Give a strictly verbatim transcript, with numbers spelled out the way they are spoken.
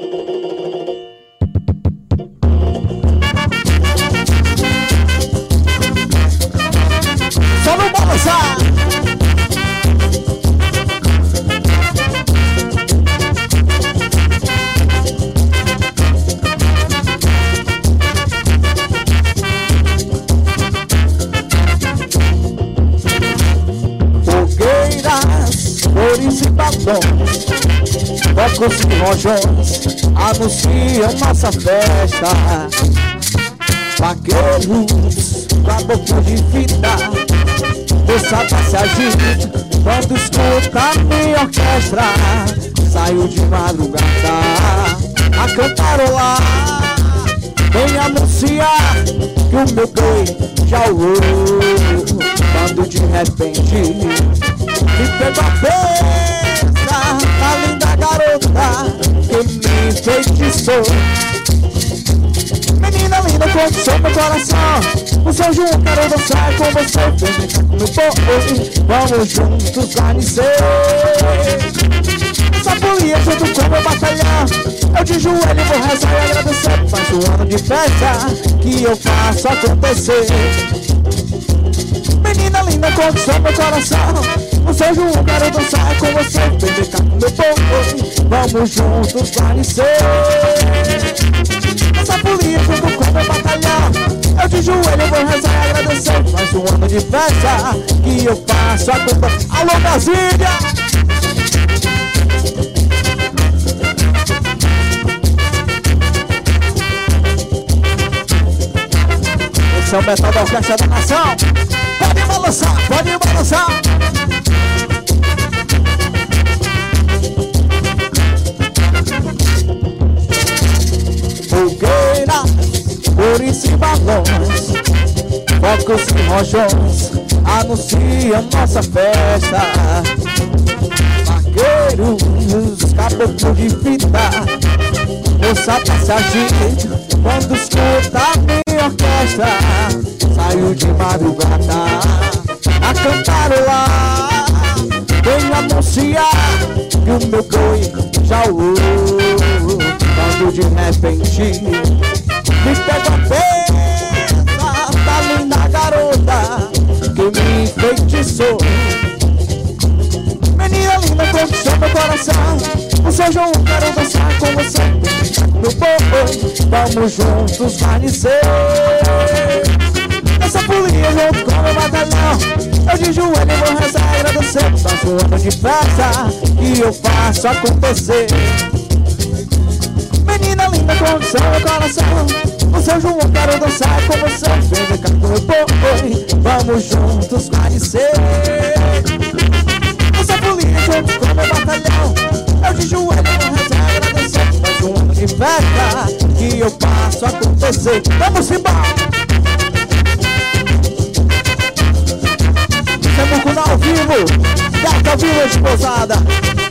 Só não balançar. Fogueiras, cores e balões, focos e rojões anunciam nossa festa. Vaqueiros, caboclos de fita, moçada se agita quando escuta a minha orquestra. Saio de madrugada a cantarolar, vem anunciar que o meu boi já voou. Quando de repente me pegou a peça da linda garota que me enfeitiçou. Menina linda, conquistou meu coração. O São João, quero dançar com você. Vem cá com meu boi, vamos juntos garnecer. Essa folia junto com meu batalhão, eu de joelho vou rezar e agradecer. Mais um ano de festa que eu faço acontecer. Menina linda, conquistou meu coração. O São João, quero dançar com você. Vem cá com meu boi, vamos juntos garnecer. Essa folia junto com meu batalhão, eu de joelho vou rezar e agradecer. Mais um ano de festa que eu faço acontecer. Alô, Brasília! Esse é o metal da Orquestra da Nação. Pode balançar, pode balançar. Fogueiras, cores e balões, focos e rojões anunciam nossa festa. Vaqueiros, caboclos de fita, moçada se agita quando escuta a minha orquestra. Saio de madrugada a cantarolar, vem anunciar que o meu boi já voou. Quando de repente me pegou a peça da linda garota que me enfeitiçou. Menina linda, conquistou meu coração. O São João, quero dançar com você. Meu boi, vamos juntos garnecer. Essa folia junto com meu batalhão, eu de joelho vou rezar e agradecer. Mais um ano de festa que eu faço acontecer. Menina linda, conquistou meu coração. O São João, quero dançar com você. Vem cá com meu boi, vamos juntos garnecer. Essa folia junto com meu batalhão, eu de joelho vou rezar e agradecer. Mais um ano de festa que eu faço acontecer. Vamos embora! Estamos com ao vivo, Gata ao vivo, esposada.